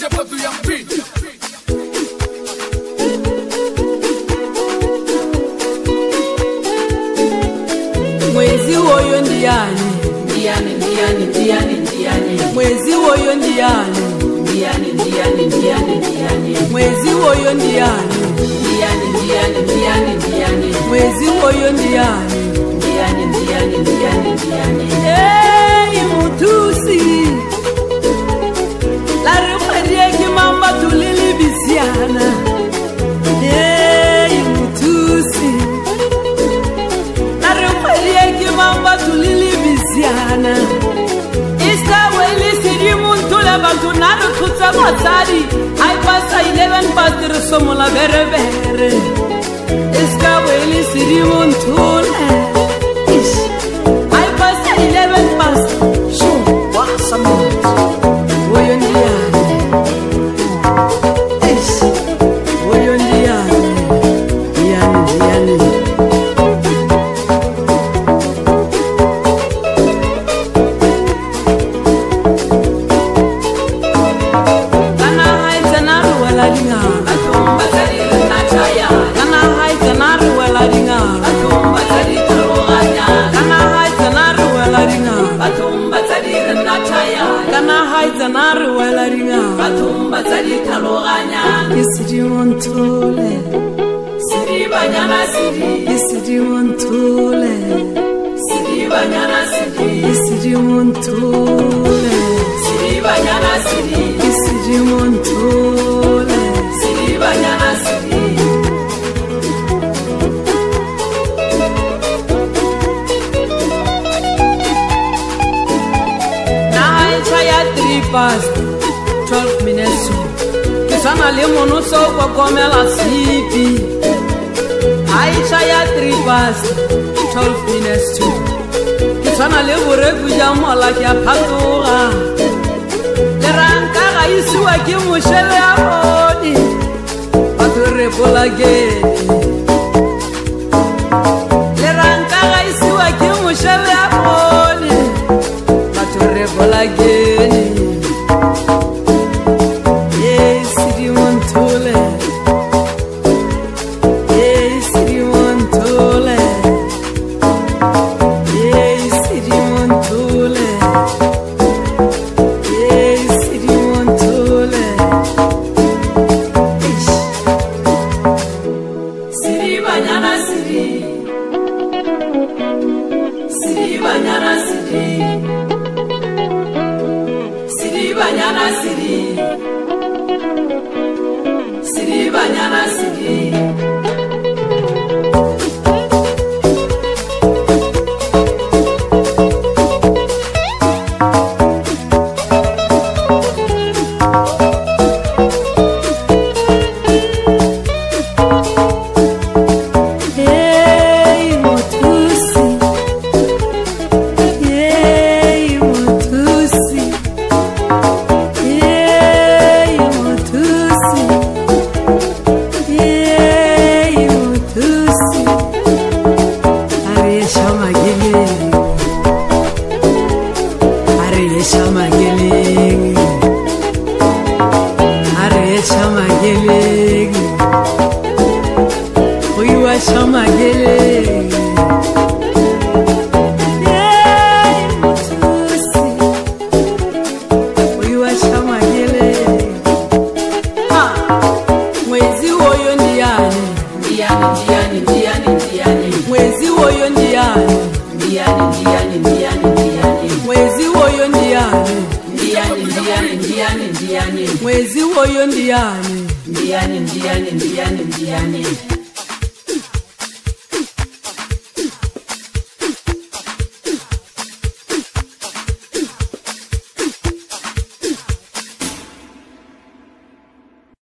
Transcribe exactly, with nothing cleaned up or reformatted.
Mwezi woyo ndiani, ndiani, ndiani, ndiani, ndiani. mwezi woyo ndiani, Ndiani, ndiani, ndiani, ndiani. mwezi woyo ndiani, Ndiani, ndiani, ndiani, ndiani. mwezi woyo ndiani. Ndiani, ndiani, ndiani, ndiani. Hey mutusi, la reparie ki mamba tulili bisiana. Hey mutusi, la reparie ki mamba tulili bisiana. Ista weli sidi muntula batunaro tutsa matsari. Ai pasa eleven pastor somola bere bere. Ista weli sidi muntula. I passed eleven past. Sure, what some minutes. Woyo ndiani. Eish. Woyo ndiani. Ndiani, ndiani. Kana haita naru wala linga. Atumba tarira na chaya. Kana haita naru wala linga. Atumba tarira roganya. Kana haita naru wala linga. Atumba tarira na chaya. Kana haita naru wala linga. Atumba tarira roganya. Isidi montole. Siri banyana siri. Isidi montole. Siri banyana siri. Isidi montole. Siri banyana siri. Isidi montole. Siri banyana siri. Na aisha ya three past twelve minutes. Kisana le mono so kwa komela sipi. Aisha ya three past twelve minutes to. Kisana le bore kuja mola kya phatoga. Le ranka ga isiwa ke moshele ya bodi. Batore bola gedi. Le ranka ga isiwa ke moshele ya bodi. Batore bola gedi. Yes, sidi montole. Yes, sidi montole. Yes, sidi montole. Yes, sidi montole. Eish. Siri banyana siri. Siri banyana siri. Siri banyana siri. Siri banyana siri. Hey mutusi. Hey mutusi. Hey mutusi. Hey mutusi. Aresha magele. Aresha magele. Aresha magele. Uiwa shama gele. Hey mutusi. Uiwa shama gele. Ah, mwezi woyo ndiani. Ndiani, ndiani, ndiani, ndiani. Mwezi woyo ndiani. Ndiani, ndiani, ndiani, ndiani. Mwezi woyo ndiani. Ndiani, ndiani, ndiani, ndiani. Mwezi woyo ndiani. Ndiani, ndiani, ndiani, ndiani.